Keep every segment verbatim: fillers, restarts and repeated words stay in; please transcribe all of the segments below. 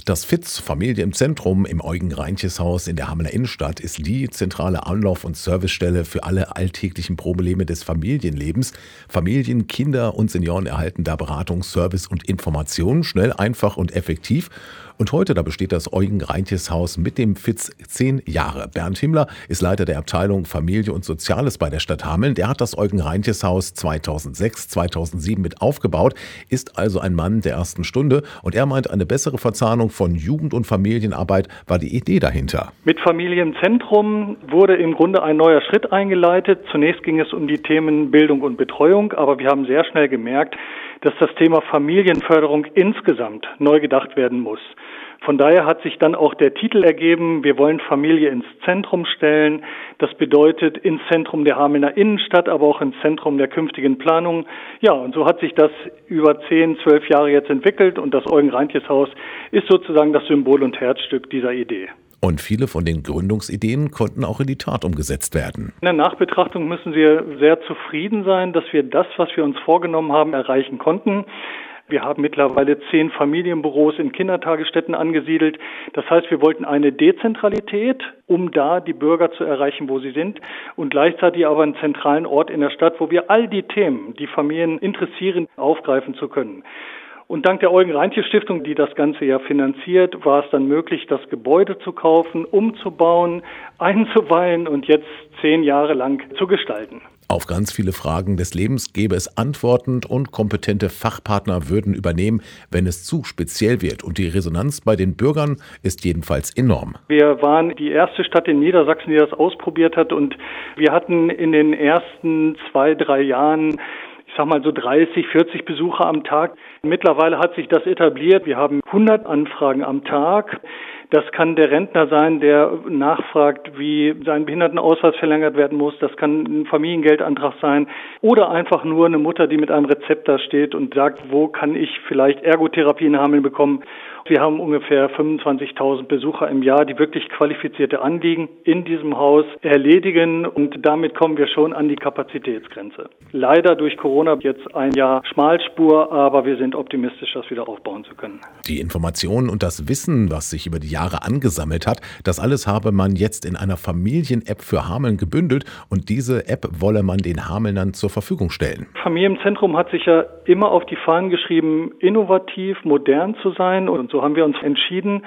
Das F I Z, Familie im Zentrum im Eugen-Reintjes-Haus in der Hamelner Innenstadt, ist die zentrale Anlauf- und Servicestelle für alle alltäglichen Probleme des Familienlebens. Familien, Kinder und Senioren erhalten da Beratung, Service und Informationen, schnell, einfach und effektiv. Und heute, da besteht das Eugen-Reintjes-Haus mit dem F I Z zehn Jahre. Bernd Himmler ist Leiter der Abteilung Familie und Soziales bei der Stadt Hameln. Der hat das Eugen-Reintjes-Haus zweitausendsechs, zweitausendsieben mit aufgebaut, ist also ein Mann der ersten Stunde. Und er meint, eine bessere Verzahnung von Jugend- und Familienarbeit war die Idee dahinter. Mit Familie im Zentrum wurde im Grunde ein neuer Schritt eingeleitet. Zunächst ging es um die Themen Bildung und Betreuung, aber wir haben sehr schnell gemerkt, dass das Thema Familienförderung insgesamt neu gedacht werden muss. Von daher hat sich dann auch der Titel ergeben, wir wollen Familie ins Zentrum stellen. Das bedeutet ins Zentrum der Hamelner Innenstadt, aber auch ins Zentrum der künftigen Planung. Ja, und so hat sich das über zehn, zwölf Jahre jetzt entwickelt und das Eugen-Reintjes-Haus ist sozusagen das Symbol und Herzstück dieser Idee. Und viele von den Gründungsideen konnten auch in die Tat umgesetzt werden. In der Nachbetrachtung müssen wir sehr zufrieden sein, dass wir das, was wir uns vorgenommen haben, erreichen konnten. Wir haben mittlerweile zehn Familienbüros in Kindertagesstätten angesiedelt. Das heißt, wir wollten eine Dezentralität, um da die Bürger zu erreichen, wo sie sind, und gleichzeitig aber einen zentralen Ort in der Stadt, wo wir all die Themen, die Familien interessieren, aufgreifen zu können. Und dank der Eugen-Reintjes-Stiftung, die das Ganze ja finanziert, war es dann möglich, das Gebäude zu kaufen, umzubauen, einzuweihen und jetzt zehn Jahre lang zu gestalten. Auf ganz viele Fragen des Lebens gäbe es Antworten und kompetente Fachpartner würden übernehmen, wenn es zu speziell wird. Und die Resonanz bei den Bürgern ist jedenfalls enorm. Wir waren die erste Stadt in Niedersachsen, die das ausprobiert hat. Und wir hatten in den ersten zwei, drei Jahren, ich sag mal so dreißig, vierzig Besucher am Tag. Mittlerweile hat sich das etabliert. Wir haben hundert Anfragen am Tag. Das kann der Rentner sein, der nachfragt, wie sein Behindertenausweis verlängert werden muss. Das kann ein Familiengeldantrag sein. Oder einfach nur eine Mutter, die mit einem Rezept da steht und sagt, wo kann ich vielleicht Ergotherapie in Hameln bekommen. Wir haben ungefähr fünfundzwanzigtausend Besucher im Jahr, die wirklich qualifizierte Anliegen in diesem Haus erledigen. Und damit kommen wir schon an die Kapazitätsgrenze. Leider durch Corona jetzt ein Jahr Schmalspur, aber wir sind optimistisch, das wieder aufbauen zu können. Die Informationen und das Wissen, was sich über die Jahre angesammelt hat, das alles habe man jetzt in einer Familien-App für Hameln gebündelt und diese App wolle man den Hamelnern zur Verfügung stellen. Familie im Zentrum hat sich ja immer auf die Fahnen geschrieben, innovativ, modern zu sein, und so haben wir uns entschieden,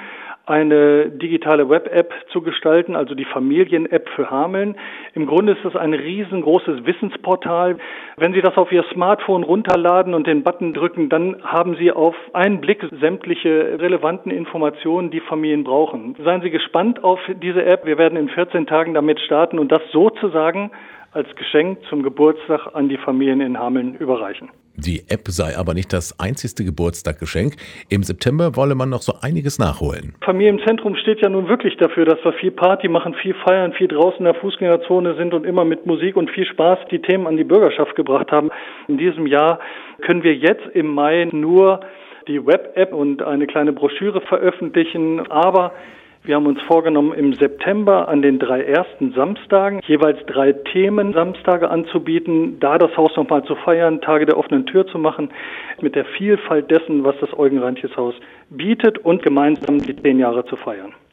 eine digitale Web-App zu gestalten, also die Familien-App für Hameln. Im Grunde ist es ein riesengroßes Wissensportal. Wenn Sie das auf Ihr Smartphone runterladen und den Button drücken, dann haben Sie auf einen Blick sämtliche relevanten Informationen, die Familien brauchen. Seien Sie gespannt auf diese App. Wir werden in vierzehn Tagen damit starten und das sozusagen als Geschenk zum Geburtstag an die Familien in Hameln überreichen. Die App sei aber nicht das einzigste Geburtstagsgeschenk. Im September wolle man noch so einiges nachholen. Familie im Zentrum steht ja nun wirklich dafür, dass wir viel Party machen, viel feiern, viel draußen in der Fußgängerzone sind und immer mit Musik und viel Spaß die Themen an die Bürgerschaft gebracht haben. In diesem Jahr können wir jetzt im Mai nur die Web-App und eine kleine Broschüre veröffentlichen, aber wir haben uns vorgenommen, im September an den drei ersten Samstagen jeweils drei Themen Samstage anzubieten, da das Haus nochmal zu feiern, Tage der offenen Tür zu machen, mit der Vielfalt dessen, was das Eugen-Reintjes-Haus bietet und gemeinsam die zehn Jahre zu feiern.